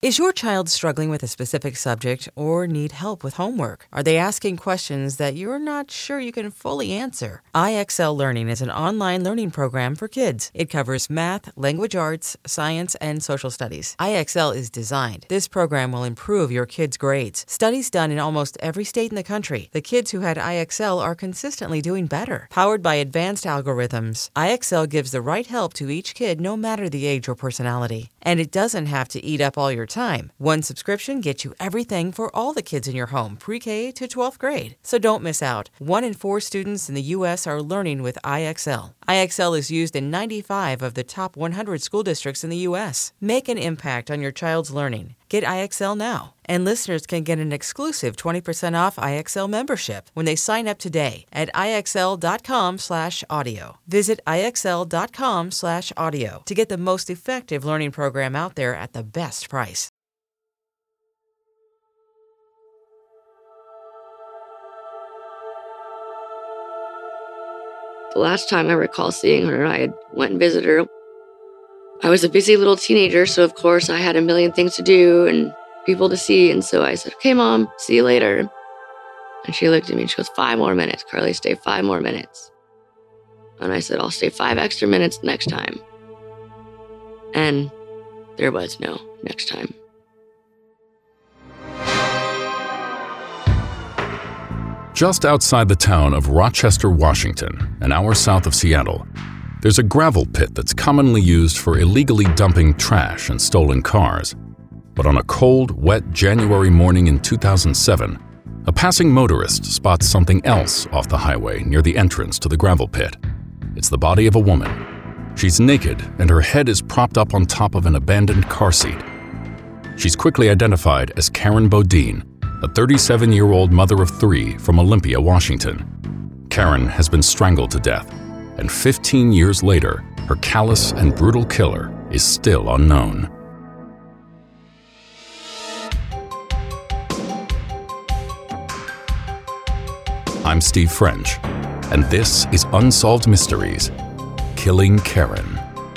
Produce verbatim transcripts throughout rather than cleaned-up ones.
Is your child struggling with a specific subject or need help with homework? Are they asking questions that you're not sure you can fully answer? I X L Learning is an online learning program for kids. It covers math, language arts, science, and social studies. I X L is designed. This program will improve your kids' grades. Studies done in almost every state in the country. The kids who had I X L are consistently doing better. Powered by advanced algorithms, I X L gives the right help to each kid no matter the age or personality. And it doesn't have to eat up all your time. One subscription gets you everything for all the kids in your home, pre-K to twelfth grade. So don't miss out. One in four students in the U S are learning with I X L. I X L is used in ninety-five of the top one hundred school districts in the U S. Make an impact on your child's learning. Get I X L now. And listeners can get an exclusive twenty percent off I X L membership when they sign up today at IXL.com slash audio. Visit IXL.com slash audio to get the most effective learning program out there at the best price. The last time I recall seeing her, I had went and visited her. I was a busy little teenager, so of course I had a million things to do and people to see. And so I said, okay, Mom, see you later. And she looked at me and she goes, five more minutes, Carly, stay five more minutes. And I said, I'll stay five extra minutes next time. And there was no next time. Just outside the town of Rochester, Washington, an hour south of Seattle, there's a gravel pit that's commonly used for illegally dumping trash and stolen cars. But on a cold, wet January morning in two thousand seven, a passing motorist spots something else off the highway near the entrance to the gravel pit. It's the body of a woman. She's naked and her head is propped up on top of an abandoned car seat. She's quickly identified as Karen Bodine, a thirty-seven-year-old mother of three from Olympia, Washington. Karen has been strangled to death, and fifteen years later, her callous and brutal killer is still unknown. I'm Steve French, and this is Unsolved Mysteries: Killing Karen.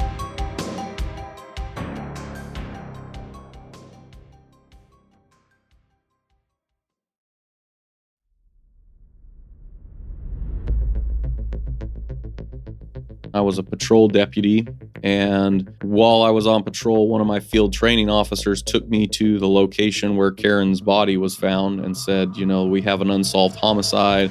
I was a patrol deputy, and while I was on patrol, one of my field training officers took me to the location where Karen's body was found and said, you know, we have an unsolved homicide.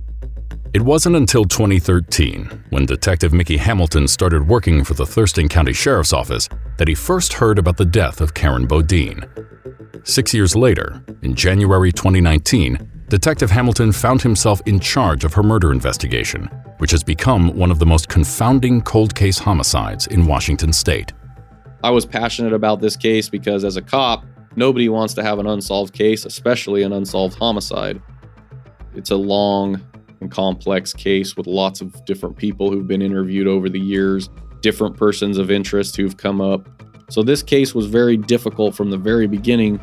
It wasn't until twenty thirteen, when Detective Mickey Hamilton started working for the Thurston County Sheriff's Office, that he first heard about the death of Karen Bodine. Six years later, in January twenty nineteen, Detective Hamilton found himself in charge of her murder investigation, which has become one of the most confounding cold case homicides in Washington state. I was passionate about this case because as a cop, nobody wants to have an unsolved case, especially an unsolved homicide. It's a long and complex case with lots of different people who've been interviewed over the years, different persons of interest who've come up. So this case was very difficult from the very beginning.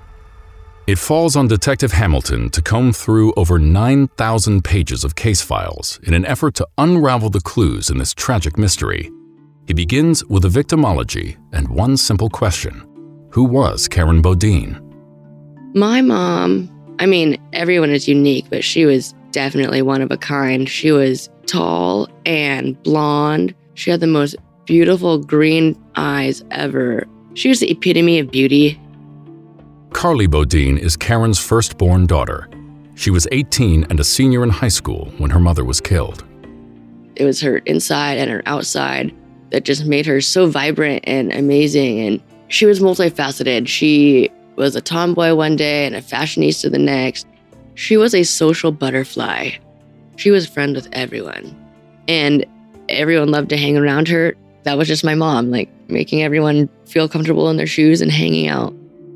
It falls on Detective Hamilton to comb through over nine thousand pages of case files in an effort to unravel the clues in this tragic mystery. He begins with a victimology and one simple question: who was Karen Bodine? My mom, I mean, everyone is unique, but she was definitely one of a kind. She was tall and blonde. She had the most beautiful green eyes ever. She was the epitome of beauty. Carly Bodine is Karen's firstborn daughter. She was eighteen and a senior in high school when her mother was killed. It was her inside and her outside that just made her so vibrant and amazing. And she was multifaceted. She was a tomboy one day and a fashionista the next. She was a social butterfly. She was friends with everyone. And everyone loved to hang around her. That was just my mom, like making everyone feel comfortable in their shoes and hanging out.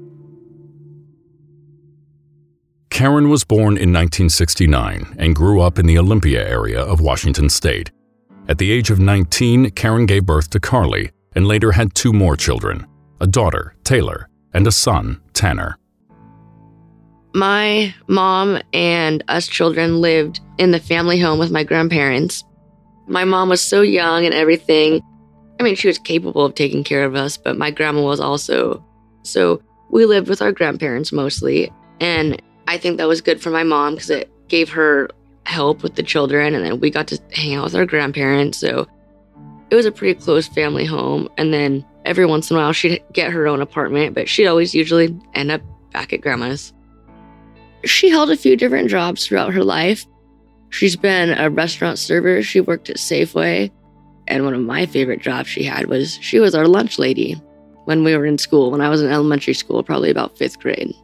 Karen was born in nineteen sixty-nine and grew up in the Olympia area of Washington state. At the age of nineteen, Karen gave birth to Carly and later had two more children, a daughter, Taylor, and a son, Tanner. My mom and us children lived in the family home with my grandparents. My mom was so young and everything. I mean, she was capable of taking care of us, but my grandma was also. So we lived with our grandparents mostly. And I think that was good for my mom because it gave her help with the children. And then we got to hang out with our grandparents. So it was a pretty close family home. And then every once in a while, she'd get her own apartment, but she'd always usually end up back at grandma's. She held a few different jobs throughout her life. She's been a restaurant server. She worked at Safeway. And one of my favorite jobs she had was she was our lunch lady when we were in school, when I was in elementary school, probably about fifth grade.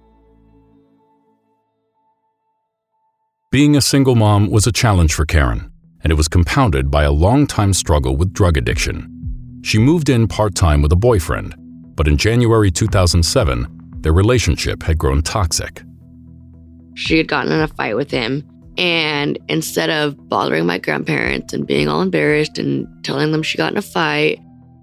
Being a single mom was a challenge for Karen, and it was compounded by a long-time struggle with drug addiction. She moved in part-time with a boyfriend, but in January two thousand seven, their relationship had grown toxic. She had gotten in a fight with him, and instead of bothering my grandparents and being all embarrassed and telling them she got in a fight,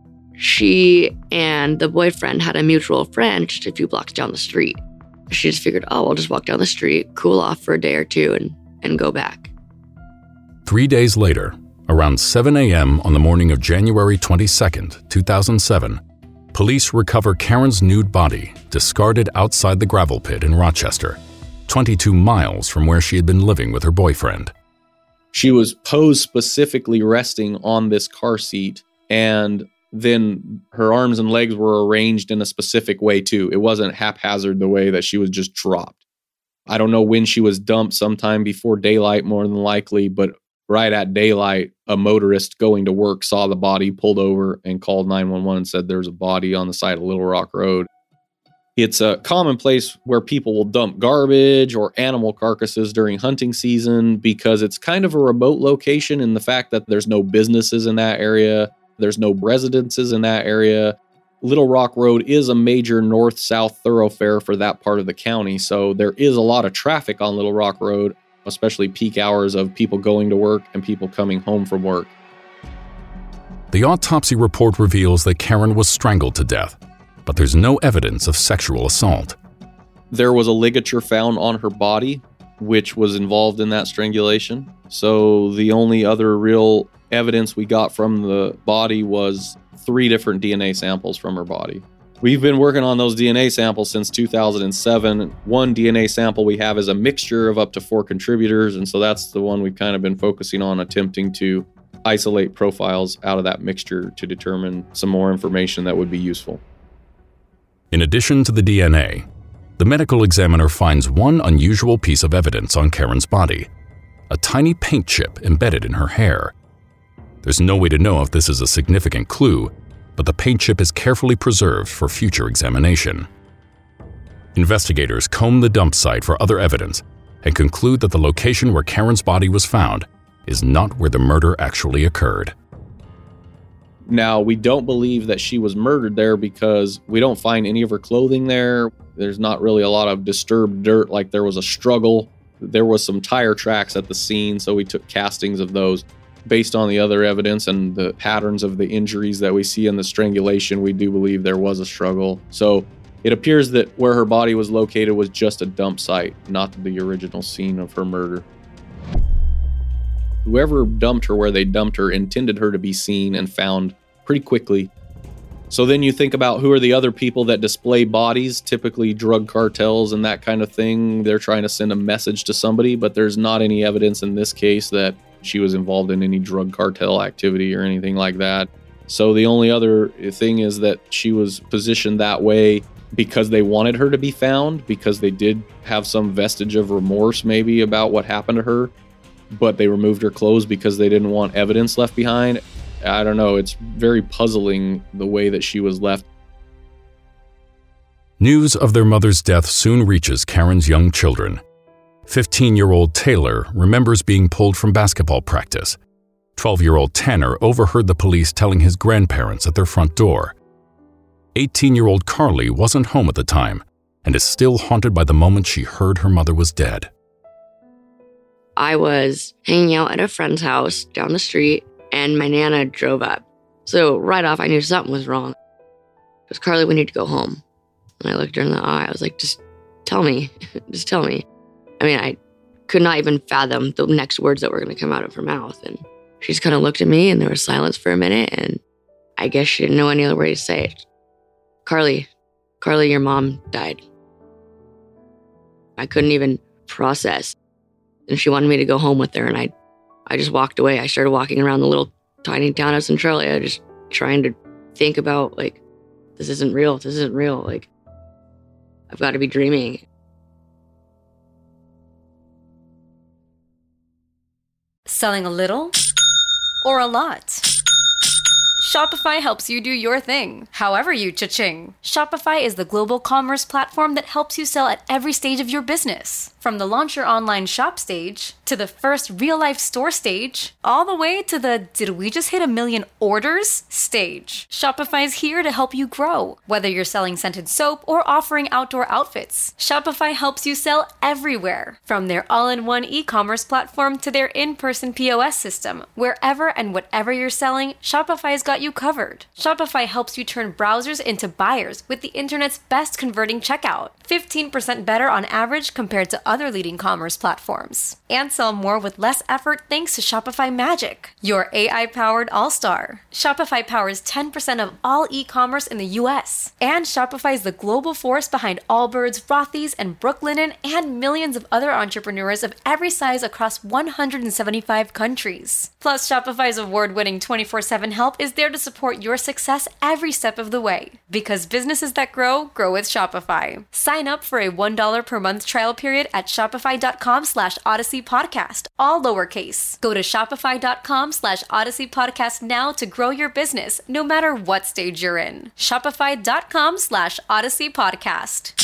she and the boyfriend had a mutual friend just a few blocks down the street. She just figured, oh, I'll just walk down the street, cool off for a day or two, and, and go back. Three days later, around seven a.m. on the morning of January twenty-second, two thousand seven, police recover Karen's nude body discarded outside the gravel pit in Rochester, twenty-two miles from where she had been living with her boyfriend. She was posed specifically resting on this car seat, and then her arms and legs were arranged in a specific way too. It wasn't haphazard the way that she was just dropped. I don't know when she was dumped, sometime before daylight more than likely, but right at daylight, a motorist going to work saw the body, pulled over, and called nine one one and said there's a body on the side of Little Rock Road. It's a common place where people will dump garbage or animal carcasses during hunting season because it's kind of a remote location in the fact that there's no businesses in that area. There's no residences in that area. Little Rock Road is a major north-south thoroughfare for that part of the county, so there is a lot of traffic on Little Rock Road, especially peak hours of people going to work and people coming home from work. The autopsy report reveals that Karen was strangled to death, but there's no evidence of sexual assault. There was a ligature found on her body, which was involved in that strangulation. So the only other real evidence we got from the body was three different D N A samples from her body. We've been working on those D N A samples since two thousand seven. One D N A sample we have is a mixture of up to four contributors, and so that's the one we've kind of been focusing on, attempting to isolate profiles out of that mixture to determine some more information that would be useful. In addition to the D N A, the medical examiner finds one unusual piece of evidence on Karen's body: a tiny paint chip embedded in her hair. There's no way to know if this is a significant clue, but the paint chip is carefully preserved for future examination. Investigators comb the dump site for other evidence and conclude that the location where Karen's body was found is not where the murder actually occurred. Now, we don't believe that she was murdered there because we don't find any of her clothing there. There's not really a lot of disturbed dirt, like there was a struggle. There was some tire tracks at the scene, so we took castings of those. Based on the other evidence and the patterns of the injuries that we see in the strangulation, we do believe there was a struggle. So it appears that where her body was located was just a dump site, not the original scene of her murder. Whoever dumped her where they dumped her intended her to be seen and found pretty quickly. So then you think about who are the other people that display bodies, typically drug cartels and that kind of thing. They're trying to send a message to somebody, but there's not any evidence in this case that she was involved in any drug cartel activity or anything like that. So the only other thing is that she was positioned that way because they wanted her to be found, because they did have some vestige of remorse maybe about what happened to her, but they removed her clothes because they didn't want evidence left behind. I don't know, it's very puzzling the way that she was left. News of their mother's death soon reaches Karen's young children. fifteen-year-old Taylor remembers being pulled from basketball practice. twelve-year-old Tanner overheard the police telling his grandparents at their front door. eighteen-year-old Carly wasn't home at the time and is still haunted by the moment she heard her mother was dead. I was hanging out at a friend's house down the street, and my Nana drove up. So right off, I knew something was wrong. It was, Carly, we need to go home. And I looked her in the eye. I was like, just tell me. Just tell me. I mean, I could not even fathom the next words that were going to come out of her mouth. And she just kind of looked at me, and there was silence for a minute. And I guess she didn't know any other way to say it. Carly, Carly, your mom died. I couldn't even process. And she wanted me to go home with her, and I I just walked away. I started walking around the little tiny town of Centralia, just trying to think about, like, this isn't real. This isn't real. Like, I've got to be dreaming. Selling a little or a lot? Shopify helps you do your thing, however you cha-ching. Shopify is the global commerce platform that helps you sell at every stage of your business. From the launch your online shop stage, to the first real-life store stage, all the way to the did we just hit a million orders stage. Shopify's here to help you grow. Whether you're selling scented soap or offering outdoor outfits, Shopify helps you sell everywhere. From their all-in-one e-commerce platform to their in-person P O S system, wherever and whatever you're selling, Shopify's got you covered. Shopify helps you turn browsers into buyers with the internet's best converting checkout. fifteen percent better on average compared to other leading commerce platforms. And sell more with less effort thanks to Shopify Magic, your A I-powered all-star. Shopify powers ten percent of all e-commerce in the U S. And Shopify is the global force behind Allbirds, Rothy's, and Brooklinen, and millions of other entrepreneurs of every size across one hundred seventy-five countries. Plus, Shopify's award-winning twenty-four seven help is there to support your success every step of the way. Because businesses that grow, grow with Shopify. Sign up for a one dollar per month trial period at shopify.com slash Odyssey Podcast, all lowercase. Go to shopify.com slash Odyssey Podcast now to grow your business, no matter what stage you're in. Shopify.com slash Odyssey Podcast.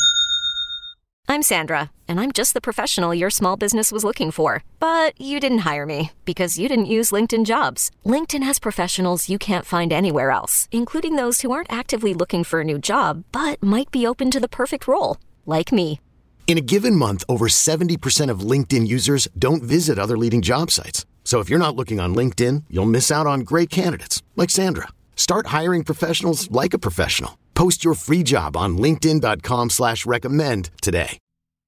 I'm Sandra, and I'm just the professional your small business was looking for. But you didn't hire me because you didn't use LinkedIn Jobs. LinkedIn has professionals you can't find anywhere else, including those who aren't actively looking for a new job, but might be open to the perfect role, like me. In a given month, over seventy percent of LinkedIn users don't visit other leading job sites. So if you're not looking on LinkedIn, you'll miss out on great candidates like Sandra. Start hiring professionals like a professional. Post your free job on linkedin.com slash recommend today.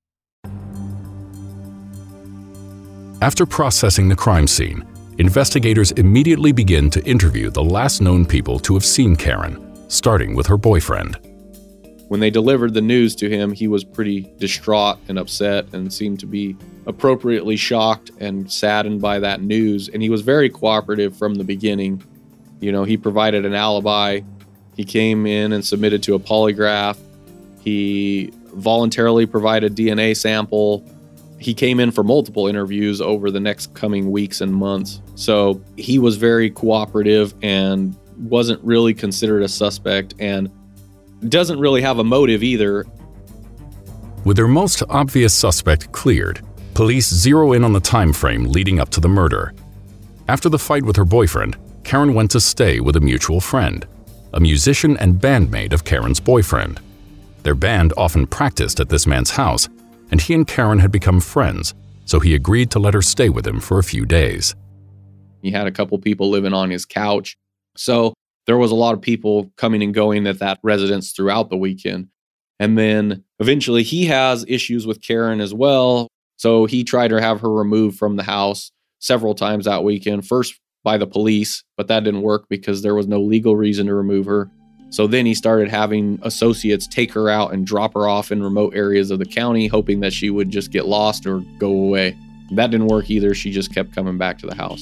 After processing the crime scene, investigators immediately begin to interview the last known people to have seen Karen, starting with her boyfriend. When they delivered the news to him, he was pretty distraught and upset and seemed to be appropriately shocked and saddened by that news. And he was very cooperative from the beginning. You know, he provided an alibi. He came in and submitted to a polygraph. He voluntarily provided a D N A sample. He came in for multiple interviews over the next coming weeks and months. So he was very cooperative and wasn't really considered a suspect and doesn't really have a motive either. With their most obvious suspect cleared, police zero in on the time frame leading up to the murder. After the fight with her boyfriend, Karen went to stay with a mutual friend, a musician and bandmate of Karen's boyfriend. Their band often practiced at this man's house, and he and Karen had become friends, so he agreed to let her stay with him for a few days. He had a couple people living on his couch, so there was a lot of people coming and going at that residence throughout the weekend. And then eventually he has issues with Karen as well, so he tried to have her removed from the house several times that weekend, first by the police, but that didn't work because there was no legal reason to remove her. So then he started having associates take her out and drop her off in remote areas of the county, hoping that she would just get lost or go away. That didn't work either. She just kept coming back to the house.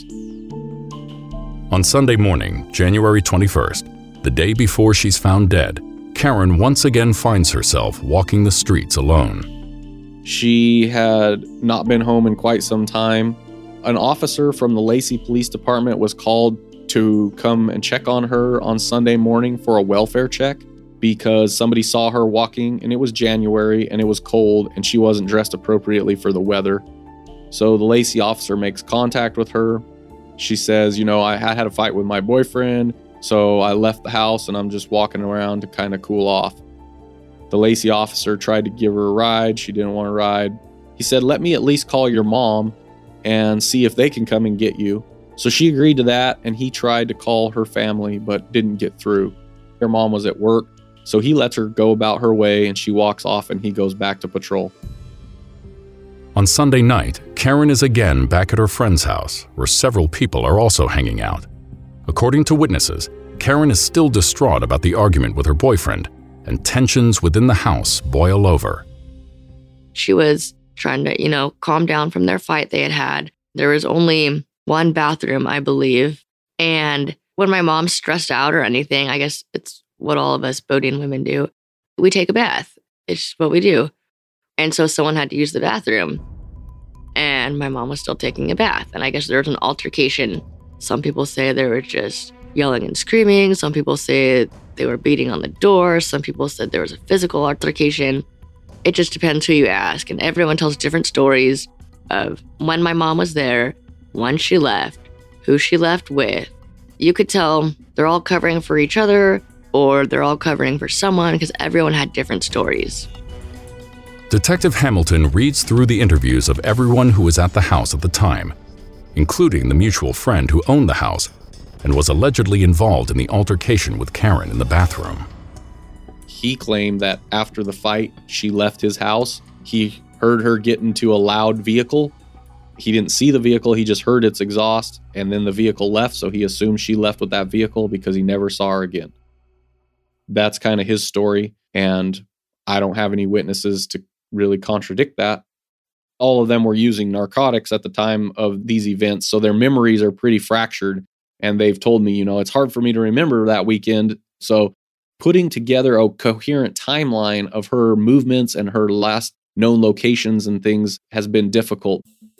On Sunday morning, January twenty-first, the day before she's found dead, Karen once again finds herself walking the streets alone. She had not been home in quite some time. An officer from the Lacey Police Department was called to come and check on her on Sunday morning for a welfare check because somebody saw her walking, and it was January and it was cold and she wasn't dressed appropriately for the weather. So the Lacey officer makes contact with her. She says, you know, I had a fight with my boyfriend, so I left the house and I'm just walking around to kind of cool off. The Lacey officer tried to give her a ride. She didn't want to ride. He said, let me at least call your mom and see if they can come and get you. So she agreed to that, and he tried to call her family but didn't get through. Her mom was at work, so he lets her go about her way and she walks off and he goes back to patrol. On Sunday night, Karen is again back at her friend's house, where several people are also hanging out. According to witnesses, Karen is still distraught about the argument with her boyfriend and tensions within the house boil over. She was trying to, you know, calm down from their fight they had had. There was only one bathroom, I believe. And when my mom's stressed out or anything, I guess it's what all of us Bodian women do. We take a bath. It's what we do. And so someone had to use the bathroom. And my mom was still taking a bath. And I guess there was an altercation. Some people say they were just yelling and screaming. Some people say they were beating on the door. Some people said there was a physical altercation. It just depends who you ask. And everyone tells different stories of when my mom was there, when she left, who she left with. You could tell they're all covering for each other or they're all covering for someone because everyone had different stories. Detective Hamilton reads through the interviews of everyone who was at the house at the time, including the mutual friend who owned the house and was allegedly involved in the altercation with Karen in the bathroom. He claimed that after the fight, she left his house. He heard her get into a loud vehicle. He didn't see the vehicle, he just heard its exhaust, and then the vehicle left, so he assumed she left with that vehicle because he never saw her again. That's kind of his story, and I don't have any witnesses to really contradict that. All of them were using narcotics at the time of these events, so their memories are pretty fractured, and they've told me, you know, it's hard for me to remember that weekend, so putting together a coherent timeline of her movements and her last known locations and things has been difficult.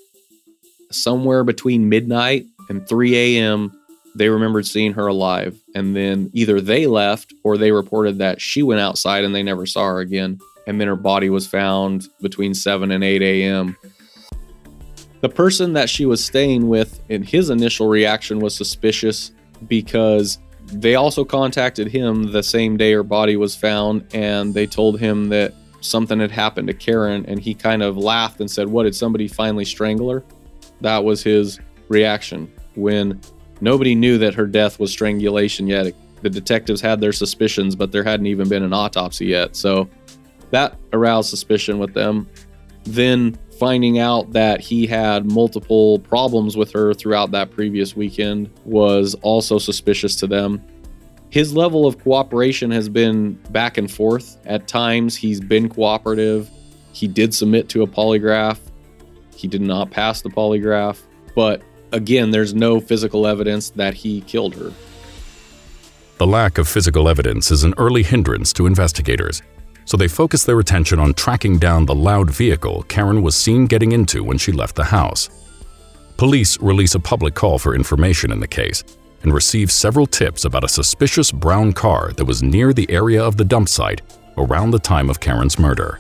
Somewhere between midnight and three a.m., they remembered seeing her alive. And then either they left or they reported that she went outside and they never saw her again. And then her body was found between seven and eight a.m. The person that she was staying with, in his initial reaction, was suspicious because they also contacted him the same day her body was found, and they told him that something had happened to Karen, and he kind of laughed and said, "What, did somebody finally strangle her?" That was his reaction when nobody knew that her death was strangulation yet. The detectives had their suspicions, but there hadn't even been an autopsy yet. So that aroused suspicion with them. Then finding out that he had multiple problems with her throughout that previous weekend was also suspicious to them. His level of cooperation has been back and forth. At times, he's been cooperative. He did submit to a polygraph. He did not pass the polygraph. But again, there's no physical evidence that he killed her. The lack of physical evidence is an early hindrance to investigators, so they focus their attention on tracking down the loud vehicle Karen was seen getting into when she left the house. Police release a public call for information in the case and receive several tips about a suspicious brown car that was near the area of the dump site around the time of Karen's murder.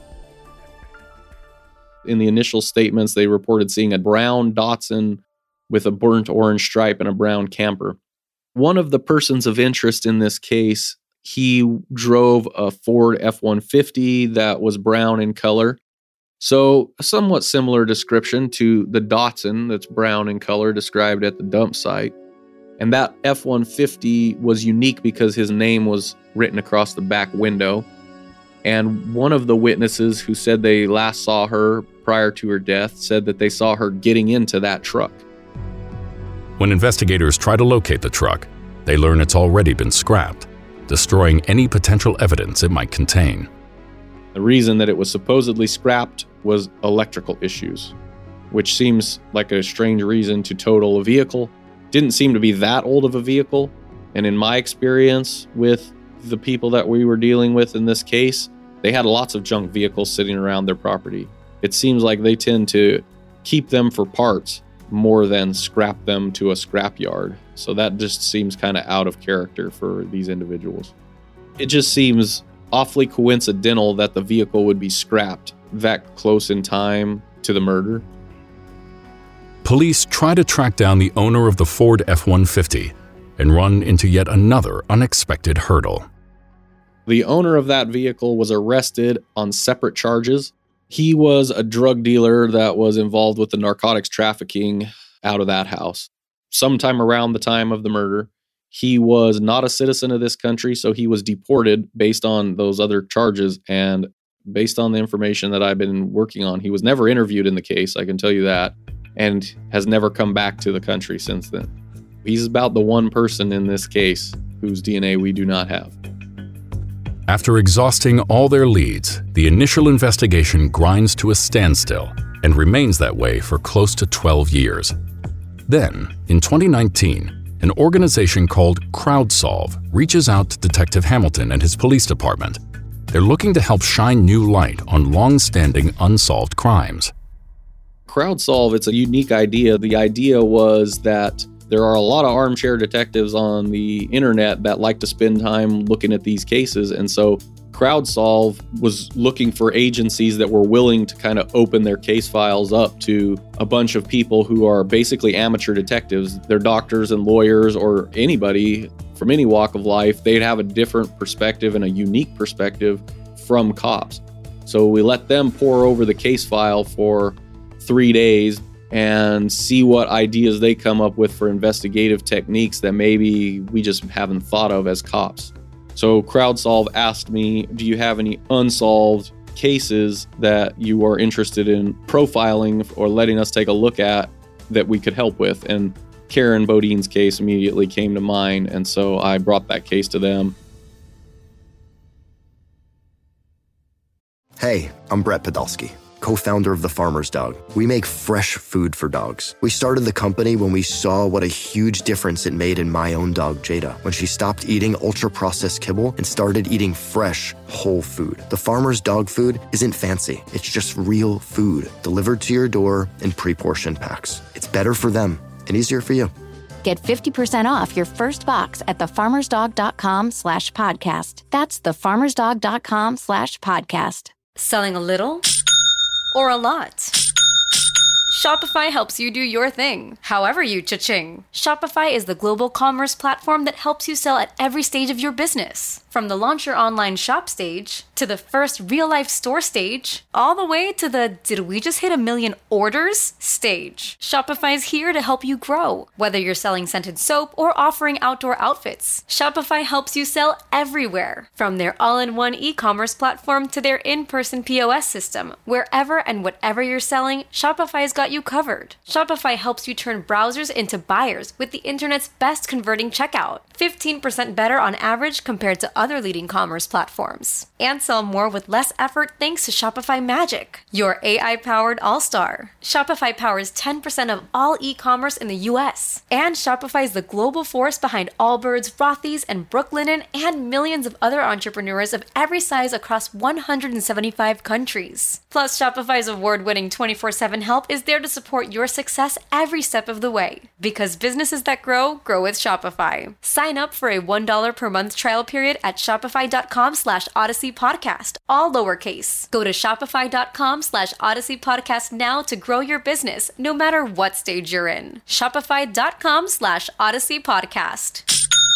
In the initial statements, they reported seeing a brown Datsun with a burnt orange stripe and a brown camper. One of the persons of interest in this case, he drove a Ford F one fifty that was brown in color. So a somewhat similar description to the Datsun that's brown in color described at the dump site. And that F one fifty was unique because his name was written across the back window. And one of the witnesses who said they last saw her prior to her death said that they saw her getting into that truck. When investigators try to locate the truck, they learn it's already been scrapped, destroying any potential evidence it might contain. The reason that it was supposedly scrapped was electrical issues, which seems like a strange reason to total a vehicle. Didn't seem to be that old of a vehicle. And in my experience with the people that we were dealing with in this case, they had lots of junk vehicles sitting around their property. It seems like they tend to keep them for parts more than scrap them to a scrap yard. So that just seems kind of out of character for these individuals. It just seems awfully coincidental that the vehicle would be scrapped that close in time to the murder. Police try to track down the owner of the Ford F one fifty and run into yet another unexpected hurdle. The owner of that vehicle was arrested on separate charges. He was a drug dealer that was involved with the narcotics trafficking out of that house. Sometime around the time of the murder, he was not a citizen of this country, so he was deported based on those other charges. And based on the information that I've been working on, he was never interviewed in the case, I can tell you that, and has never come back to the country since then. He's about the one person in this case whose D N A we do not have. After exhausting all their leads, the initial investigation grinds to a standstill and remains that way for close to twelve years. Then, in twenty nineteen, an organization called CrowdSolve reaches out to Detective Hamilton and his police department. They're looking to help shine new light on long-standing unsolved crimes. CrowdSolve, it's a unique idea. The idea was that there are a lot of armchair detectives on the internet that like to spend time looking at these cases. And so CrowdSolve was looking for agencies that were willing to kind of open their case files up to a bunch of people who are basically amateur detectives. They're doctors and lawyers or anybody from any walk of life. They'd have a different perspective and a unique perspective from cops. So we let them pour over the case file for three days and see what ideas they come up with for investigative techniques that maybe we just haven't thought of as cops. So CrowdSolve asked me, do you have any unsolved cases that you are interested in profiling or letting us take a look at that we could help with? And Karen Bodine's case immediately came to mind, and so I brought that case to them. Hey, I'm Brett Podolsky, co-founder of The Farmer's Dog. We make fresh food for dogs. We started the company when we saw what a huge difference it made in my own dog, Jada, when she stopped eating ultra-processed kibble and started eating fresh, whole food. The Farmer's Dog food isn't fancy. It's just real food delivered to your door in pre-portioned packs. It's better for them and easier for you. Get fifty percent off your first box at thefarmersdog.com slash podcast. That's thefarmersdog.com slash podcast. Selling a little or a lot? Shopify helps you do your thing, however you cha-ching. Shopify is the global commerce platform that helps you sell at every stage of your business. From the launch your online shop stage, to the first real-life store stage, all the way to the did we just hit a million orders stage. Shopify's here to help you grow. Whether you're selling scented soap or offering outdoor outfits, Shopify helps you sell everywhere. From their all-in-one e-commerce platform to their in-person P O S system, wherever and whatever you're selling, Shopify's got you covered. Shopify helps you turn browsers into buyers with the internet's best converting checkout, fifteen percent better on average compared to other leading commerce platforms. And sell more with less effort thanks to Shopify Magic, your A I-powered all-star. Shopify powers ten percent of all e-commerce in the U S. And Shopify is the global force behind Allbirds, Rothy's, and Brooklinen, and millions of other entrepreneurs of every size across one hundred seventy-five countries. Plus, Shopify's award-winning twenty-four seven help is there to support your success every step of the way. Because businesses that grow, grow with Shopify. Sign up for a one dollar per month trial period at shopify.com slash Odyssey Podcast, all lowercase. Go to shopify.com slash Odyssey Podcast now to grow your business, no matter what stage you're in. Shopify.com slash Odyssey Podcast.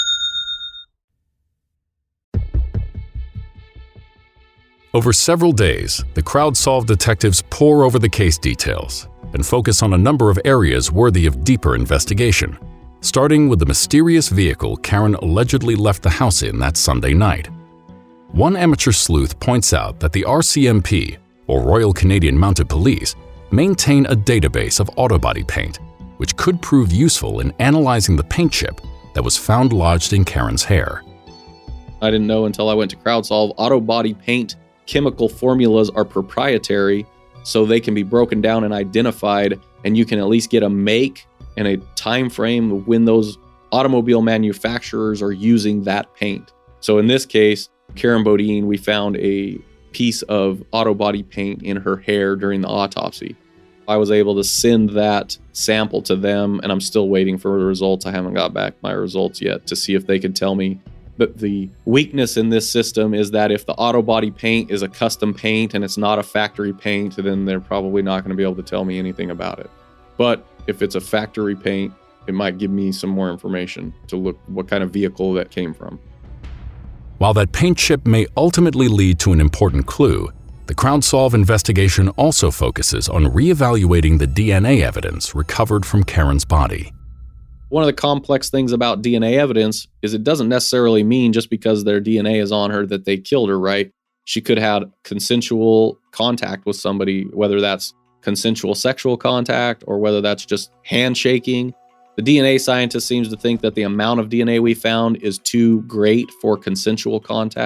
Over several days, the CrowdSolve detectives pore over the case details and focus on a number of areas worthy of deeper investigation, starting with the mysterious vehicle Karen allegedly left the house in that Sunday night. One amateur sleuth points out that the R C M P, or Royal Canadian Mounted Police, maintain a database of auto body paint, which could prove useful in analyzing the paint chip that was found lodged in Karen's hair. I didn't know until I went to CrowdSolve. Auto body paint chemical formulas are proprietary, so they can be broken down and identified, and you can at least get a make and a time frame when those automobile manufacturers are using that paint. So in this case, Karen Bodine, we found a piece of auto body paint in her hair during the autopsy. I was able to send that sample to them, and I'm still waiting for the results. I haven't got back my results yet to see if they could tell me. But the weakness in this system is that if the auto body paint is a custom paint and it's not a factory paint, then they're probably not going to be able to tell me anything about it. But if it's a factory paint, it might give me some more information to look what kind of vehicle that came from. While that paint chip may ultimately lead to an important clue, the CrowdSolve investigation also focuses on reevaluating the D N A evidence recovered from Karen's body. One of the complex things about D N A evidence is it doesn't necessarily mean just because their D N A is on her that they killed her, right? She could have had consensual contact with somebody, whether that's consensual sexual contact or whether that's just handshaking. The D N A scientist seems to think that the amount of D N A we found is too great for consensual contact.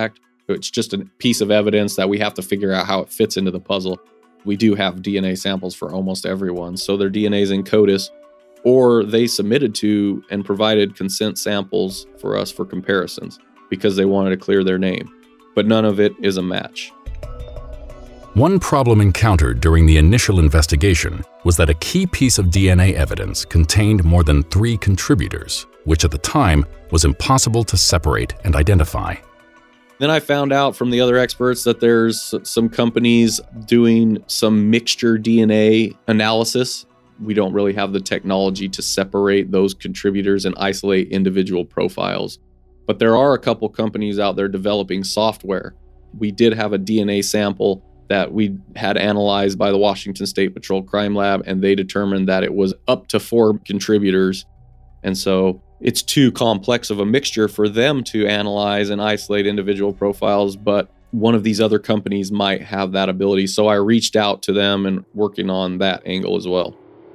It's just a piece of evidence that we have to figure out how it fits into the puzzle. We do have D N A samples for almost everyone. So their D N A is in CODIS, or they submitted to and provided consent samples for us for comparisons because they wanted to clear their name. But none of it is a match. One problem encountered during the initial investigation was that a key piece of D N A evidence contained more than three contributors, which at the time was impossible to separate and identify. Then I found out from the other experts that there's some companies doing some mixture D N A analysis. We don't really have the technology to separate those contributors and isolate individual profiles. But there are a couple companies out there developing software. We did have a D N A sample that we had analyzed by the Washington State Patrol Crime Lab, and they determined that it was up to four contributors. And so it's too complex of a mixture for them to analyze and isolate individual profiles, but one of these other companies might have that ability. So I reached out to them and working on that angle as well.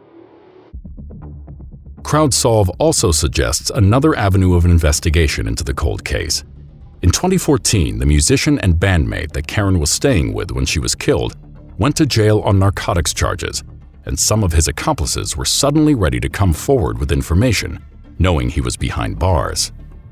CrowdSolve also suggests another avenue of investigation into the cold case. In twenty fourteen, the musician and bandmate that Karen was staying with when she was killed went to jail on narcotics charges, and some of his accomplices were suddenly ready to come forward with information, knowing he was behind bars.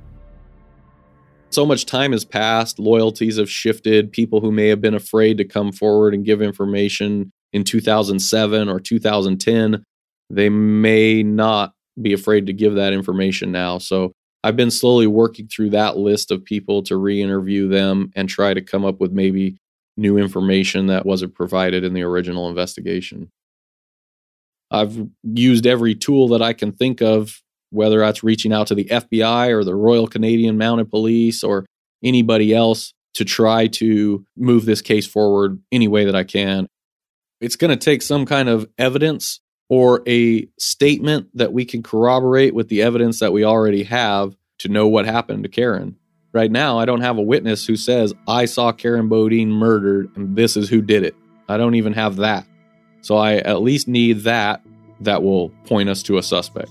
So much time has passed, loyalties have shifted, people who may have been afraid to come forward and give information in two thousand seven or two thousand ten, they may not be afraid to give that information now. So I've been slowly working through that list of people to re-interview them and try to come up with maybe new information that wasn't provided in the original investigation. I've used every tool that I can think of, whether that's reaching out to the F B I or the Royal Canadian Mounted Police or anybody else to try to move this case forward any way that I can. It's going to take some kind of evidence or a statement that we can corroborate with the evidence that we already have to know what happened to Karen. Right now, I don't have a witness who says, I saw Karen Bodine murdered and this is who did it. I don't even have that. So I at least need that that will point us to a suspect.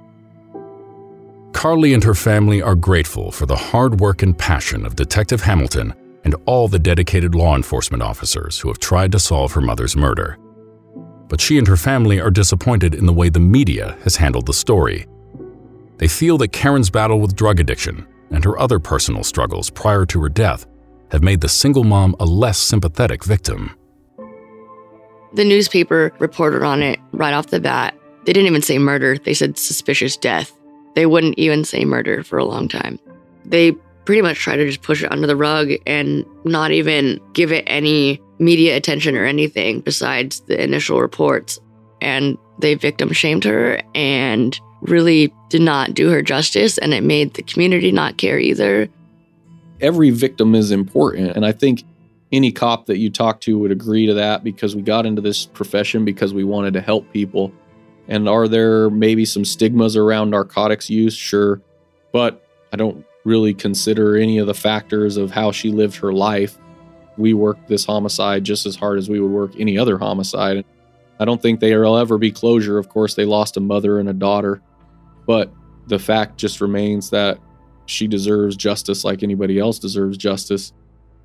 Carly and her family are grateful for the hard work and passion of Detective Hamilton and all the dedicated law enforcement officers who have tried to solve her mother's murder. But she and her family are disappointed in the way the media has handled the story. They feel that Karen's battle with drug addiction and her other personal struggles prior to her death have made the single mom a less sympathetic victim. The newspaper reported on it right off the bat. They didn't even say murder. They said suspicious death. They wouldn't even say murder for a long time. They pretty much tried to just push it under the rug and not even give it any media attention or anything besides the initial reports. And they victim shamed her and really did not do her justice, and it made the community not care either. Every victim is important, and I think any cop that you talk to would agree to that, because we got into this profession because we wanted to help people. And are there maybe some stigmas around narcotics use? Sure. But I don't really consider any of the factors of how she lived her life. We worked this homicide just as hard as we would work any other homicide. I don't think there'll ever be closure. Of course, they lost a mother and a daughter. But the fact just remains that she deserves justice like anybody else deserves justice.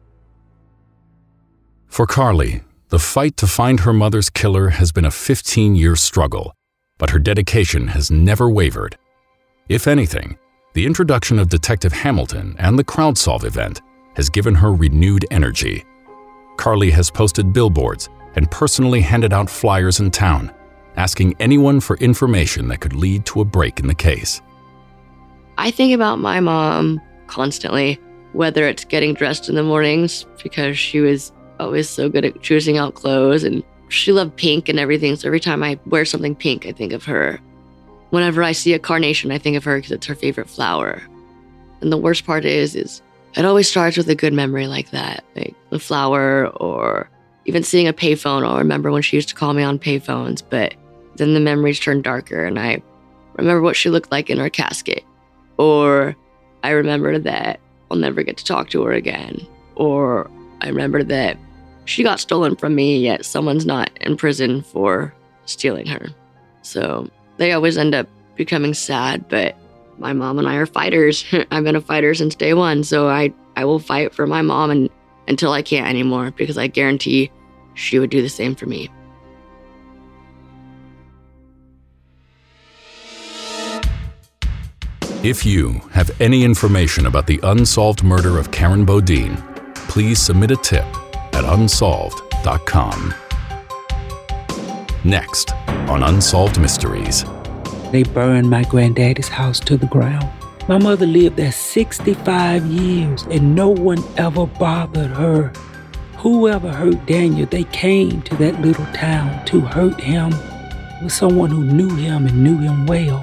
For Carly, the fight to find her mother's killer has been a fifteen-year struggle, but her dedication has never wavered. If anything, the introduction of Detective Hamilton and the CrowdSolve event has given her renewed energy. Carly has posted billboards and personally handed out flyers in town, asking anyone for information that could lead to a break in the case. I think about my mom constantly, whether it's getting dressed in the mornings, because she was always so good at choosing out clothes, and she loved pink and everything. So every time I wear something pink, I think of her. Whenever I see a carnation, I think of her because it's her favorite flower. And the worst part is, is it always starts with a good memory like that, like the flower, or even seeing a payphone. I'll remember when she used to call me on payphones, but then the memories turn darker, and I remember what she looked like in her casket. Or I remember that I'll never get to talk to her again. Or I remember that she got stolen from me, yet someone's not in prison for stealing her. So they always end up becoming sad, but my mom and I are fighters. I've been a fighter since day one, so I, I will fight for my mom and, until I can't anymore, because I guarantee she would do the same for me. If you have any information about the unsolved murder of Karen Bodine, please submit a tip at unsolved dot com. Next on Unsolved Mysteries. They burned my granddaddy's house to the ground. My mother lived there sixty-five years and no one ever bothered her. Whoever hurt Daniel, they came to that little town to hurt him. It was someone who knew him and knew him well.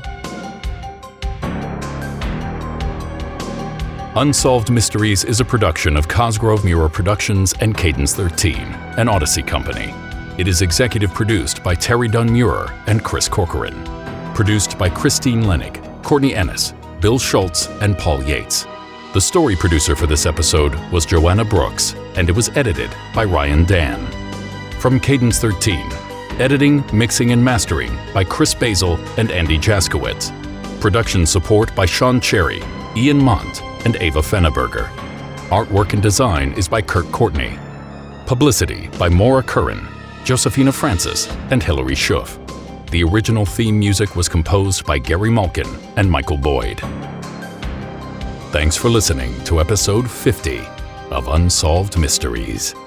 Unsolved Mysteries is a production of Cosgrove Muir Productions and Cadence thirteen, an Odyssey company. It is executive produced by Terry Dunn Muir and Chris Corcoran. Produced by Christine Lennig, Courtney Ennis, Bill Schultz, and Paul Yates. The story producer for this episode was Joanna Brooks, and it was edited by Ryan Dan. From Cadence thirteen, editing, mixing, and mastering by Chris Basil and Andy Jaskowitz. Production support by Sean Cherry, Ian Mont, and Ava Fenneberger. Artwork and design is by Kirk Courtney. Publicity by Maura Curran, Josephina Francis, and Hilary Schuff. The original theme music was composed by Gary Malkin and Michael Boyd. Thanks for listening to episode fifty of Unsolved Mysteries.